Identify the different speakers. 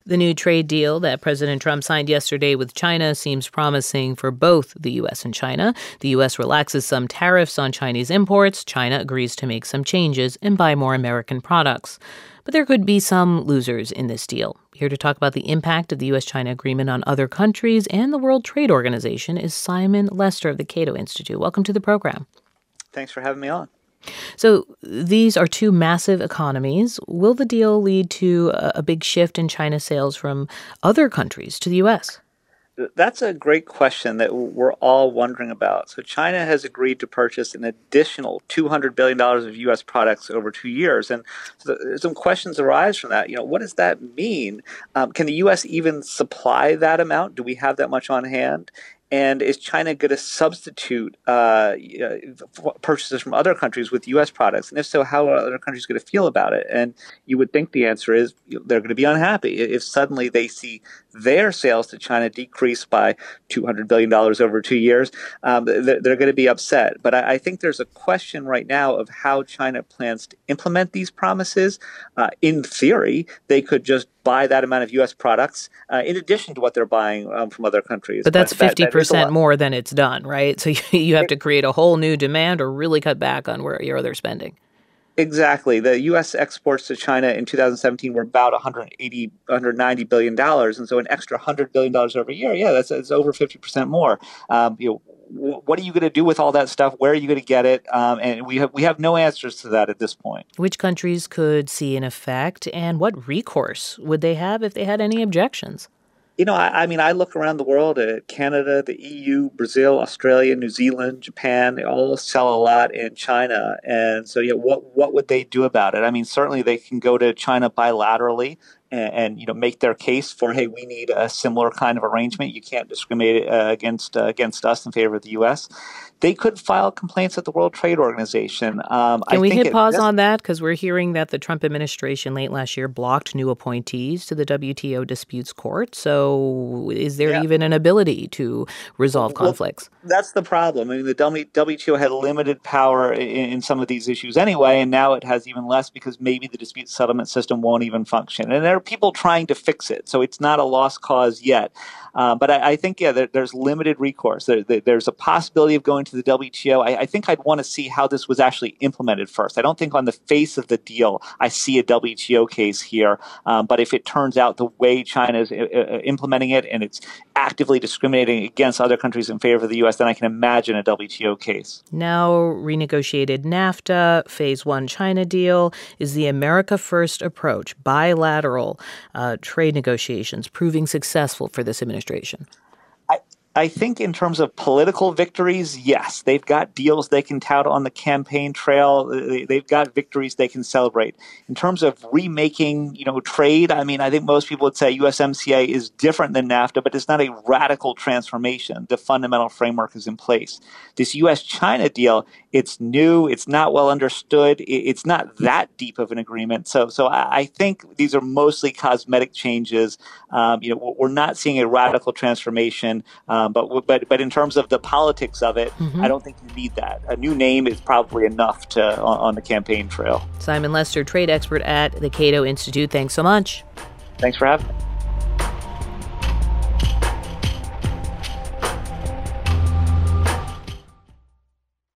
Speaker 1: The new trade deal that President Trump signed yesterday with China seems promising for both the U.S. and China. The U.S. relaxes some tariffs on Chinese imports. China agrees to make some changes and buy more American products. But there could be some losers in this deal. Here to talk about the impact of the U.S.-China agreement on other countries and the World Trade Organization is Simon Lester of the Cato Institute. Welcome to the program.
Speaker 2: Thanks for having me on.
Speaker 1: So these are two massive economies. Will the deal lead to a big shift in China sales from other countries to the U.S.?
Speaker 2: That's a great question that we're all wondering about. So China has agreed to purchase an additional $200 billion of U.S. products over 2 years. And so some questions arise from that. What does that mean? Can the U.S. even supply that amount? Do we have that much on hand? And is China going to substitute purchases from other countries with U.S. products? And if so, how are other countries going to feel about it? And you would think the answer is they're going to be unhappy if suddenly they see their sales to China decrease by $200 billion over 2 years. They're going to be upset. But I think there's a question right now of how China plans to implement these promises. In theory, they could just buy that amount of U.S. products in addition to what they're buying from other countries.
Speaker 1: But that's 50% more than it's done, right? So you have to create a whole new demand or really cut back on where your other spending.
Speaker 2: Exactly. The U.S. exports to China in 2017 were about $190 billion. And so an extra $100 billion every year, that's over 50% more. What are you going to do with all that stuff? Where are you going to get it? And we have no answers to that at this point.
Speaker 1: Which countries could see an effect, and what recourse would they have if they had any objections?
Speaker 2: I look around the world at Canada, the EU, Brazil, Australia, New Zealand, Japan. They all sell a lot in China. And so, what would they do about it? Certainly they can go to China bilaterally and make their case for, hey, we need a similar kind of arrangement. You can't discriminate against us in favor of the U.S. They could file complaints at the World Trade Organization.
Speaker 1: Can we hit pause on that? Because we're hearing that the Trump administration late last year blocked new appointees to the WTO disputes court. So is there even an ability to resolve conflicts?
Speaker 2: That's the problem. The WTO had limited power in some of these issues anyway, and now it has even less because maybe the dispute settlement system won't even function. And there are people trying to fix it, so it's not a lost cause yet. But I think, there's limited recourse. There's a possibility of going to the WTO. I think I'd want to see how this was actually implemented first. I don't think on the face of the deal I see a WTO case here. But if it turns out the way China is implementing it and it's actively discriminating against other countries in favor of the U.S., then I can imagine a WTO case.
Speaker 1: Now renegotiated NAFTA, Phase 1 China deal. Is the America First approach, bilateral trade negotiations, proving successful for this administration?
Speaker 2: I think in terms of political victories, yes. They've got deals they can tout on the campaign trail. They've got victories they can celebrate. In terms of remaking, trade, I think most people would say USMCA is different than NAFTA, but it's not a radical transformation. The fundamental framework is in place. This U.S.-China deal, it's new. It's not well understood. It's not that deep of an agreement. So I think these are mostly cosmetic changes. We're not seeing a radical transformation. But in terms of the politics of it, I don't think you need that. A new name is probably enough on the campaign trail.
Speaker 1: Simon Lester, trade expert at the Cato Institute. Thanks so much.
Speaker 2: Thanks for having me.